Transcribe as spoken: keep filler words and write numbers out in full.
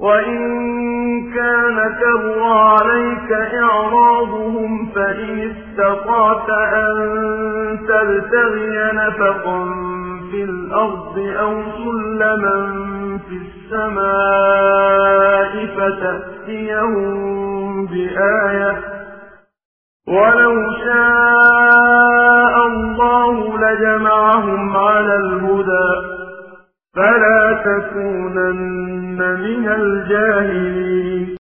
وإن كان كبر عليك إعراضهم فإن استطعت أن تبتغي نفقا في الأرض أو سلما في السماء فتأتيهم بآية ولو شاء الله لجمعهم على الهدى فلا تكونن من الجاهلين.